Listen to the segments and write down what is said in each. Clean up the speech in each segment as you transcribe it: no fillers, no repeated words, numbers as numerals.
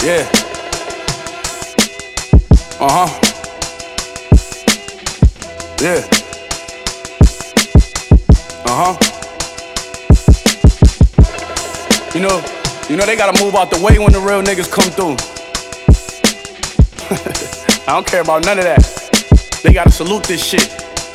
Yeah. Yeah. You know they gotta move out the way when the real niggas come through. I don't care about none of that. They gotta salute this shit.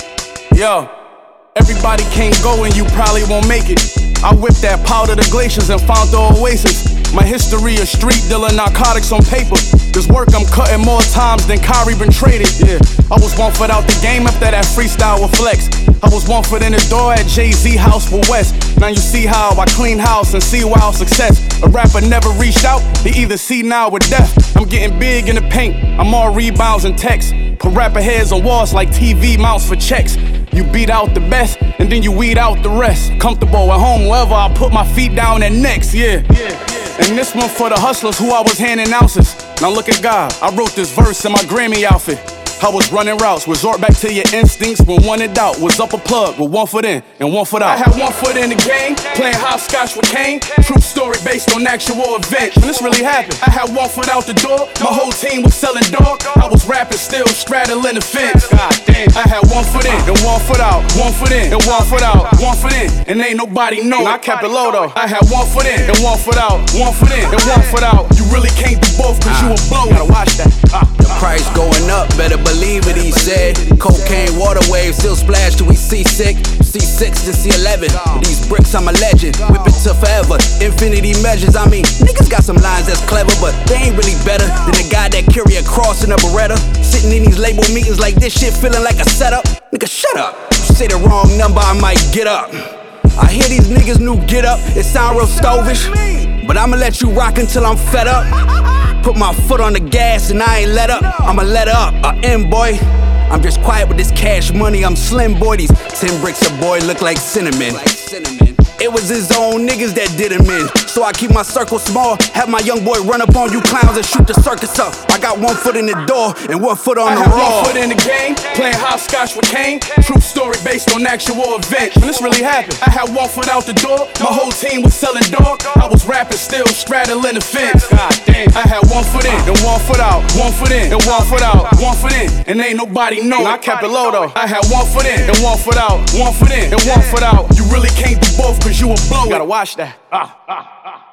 Yo, everybody can't go and you probably won't make it. I whipped that powder the glaciers and found the oasis. My history of street dealing narcotics on paper. This work I'm cutting more times than Kyrie been traded. Yeah, I was 1 foot out the game after that freestyle with Flex. I was 1 foot in the door at Jay-Z house with West. Now you see how I clean house and see wild success. A rapper never reached out, he either see now or death. I'm getting big in the paint, I'm all rebounds and texts. Put rapper heads on walls like TV mounts for checks. You beat out the best, and then you weed out the rest. Comfortable at home, wherever I put my feet down and next, yeah. And this one for the hustlers who I was handing ounces. Now look at God, I wrote this verse in my Grammy outfit. I was running routes, resort back to your instincts when one in doubt. Was up a plug with 1 foot in and 1 foot out. I had 1 foot in the game, playing hopscotch with Kane. True story based on actual events, and this really happened. I had 1 foot out the door, my whole team was selling dog. I was rapping still, straddling the fence. God damn, I had 1 foot in and 1 foot out, 1 foot in and 1 foot out, 1 foot in, and ain't nobody know. I kept it low though. I had 1 foot in and 1 foot out, 1 foot in and 1 foot out. You really can't do both cause you a blow. Gotta watch that. The price going up, better believe it, he said. Cocaine water waves still splash till we seasick. C6 to C11, with these bricks I'm a legend. Whip it to forever, infinity measures. I mean, niggas got some lines that's clever, but they ain't really better than the guy that carry a cross in a Beretta. Sitting in these label meetings like this shit feeling like a setup. Nigga, shut up. You say the wrong number, I might get up. I hear these niggas new get up, it sound real stovish, but I'ma let you rock until I'm fed up. Put my foot on the gas and I ain't let up. I'ma let up, boy. I'm just quiet with this cash money, I'm slim boy. These 10 bricks a boy look like cinnamon. It was his own niggas that did him in. So I keep my circle small, have my young boy run up on you clowns and shoot the circus up. I got 1 foot in the door and 1 foot on the raw. 1 foot in the game, playing hopscotch with Kane. True story based on actual events, and this really happened. I had 1 foot out the door, my whole team was selling dog. I was rapping still, straddling the fence. God damn, I had 1 foot in and 1 foot out, 1 foot in and 1 foot out, 1 foot in, and ain't nobody know. I kept it low though. I had 1 foot in and 1 foot out, 1 foot in and 1 foot out. You really can't do both cause you a blow. Gotta watch that.